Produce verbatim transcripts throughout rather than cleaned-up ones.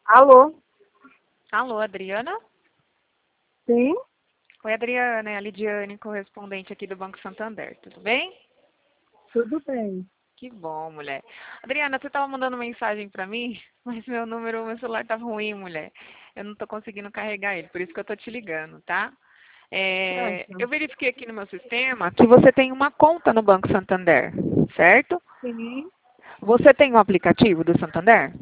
Alô? Alô, Adriana? Sim? Oi, Adriana, é a Lidiane, correspondente aqui do Banco Santander. Tudo bem? Tudo bem. Que bom, mulher. Adriana, você estava mandando mensagem para mim, mas meu número, meu celular tá ruim, mulher. Eu não tô conseguindo carregar ele, por isso que eu tô te ligando, tá? É, Certo. eu verifiquei aqui no meu sistema que você tem uma conta no Banco Santander, certo? Sim. Você tem um aplicativo do Santander?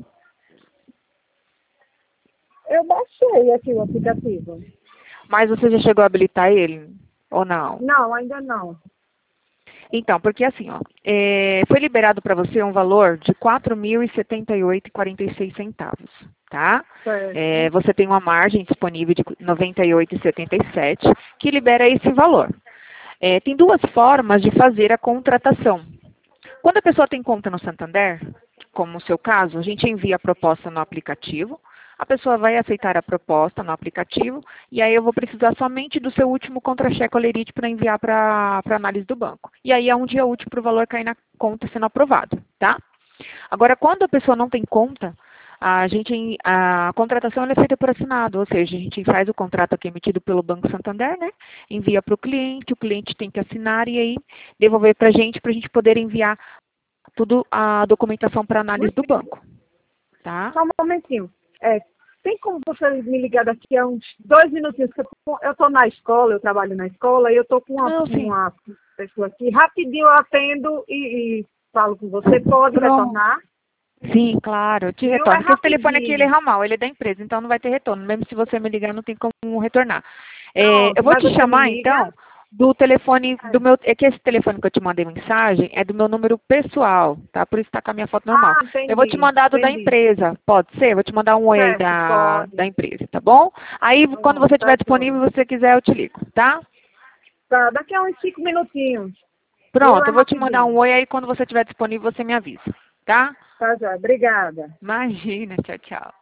Eu baixei aqui o aplicativo. Mas você já chegou a habilitar ele ou não? Não, ainda não. Então, porque assim, ó, é, foi liberado para você um valor de quatro mil e setenta e oito reais e quarenta e seis centavos, tá? É, Certo. você tem uma margem disponível de noventa e oito reais e setenta e sete centavos que libera esse valor. É, tem duas formas de fazer a contratação. Quando a pessoa tem conta no Santander, como no seu caso, a gente envia a proposta no aplicativo, a pessoa vai aceitar a proposta no aplicativo e aí eu vou precisar somente do seu último contra-cheque ou lerite para enviar para a análise do banco. E aí é um dia útil para o valor cair na conta sendo aprovado, tá? Agora, quando a pessoa não tem conta, a gente a contratação ela é feita por assinado, ou seja, a gente faz o contrato aqui emitido pelo Banco Santander, né? Envia para o cliente, o cliente tem que assinar e aí devolver para a gente para a gente poder enviar tudo a documentação para análise do banco, tá? Só um momentinho. É, tem como você me ligar daqui a uns dois minutinhos? Que eu estou na escola, eu trabalho na escola, e eu estou com uma, Não, sim. uma pessoa aqui. Rapidinho eu atendo e, e falo com você. Pode Pronto. retornar? Sim, claro, eu te Viu? É retorno. Porque esse telefone aqui ele é rapidinho. ramal, ele é da empresa, então não vai ter retorno. Mesmo se você me ligar, não tem como retornar. É, eu Pronto, vou mas te você me chamar, liga. então, do telefone do É. meu. É que esse telefone que eu te mandei mensagem é do meu número pessoal, tá? Por isso tá com a minha foto normal. Ah, Eu vou te entendi, mandar do da entendi. empresa, pode ser? Vou te mandar um oi aí Certo, da, pode. da empresa, tá bom? Aí, quando Pronto, você estiver tá disponível, joia. se você quiser, eu te ligo, tá? Tá, daqui a uns cinco minutinhos. Viu? Pronto, É eu vou te mandar um rapidinho. oi aí, quando você estiver disponível, você me avisa, tá? Tá, já. Obrigada. Imagina, tchau, tchau.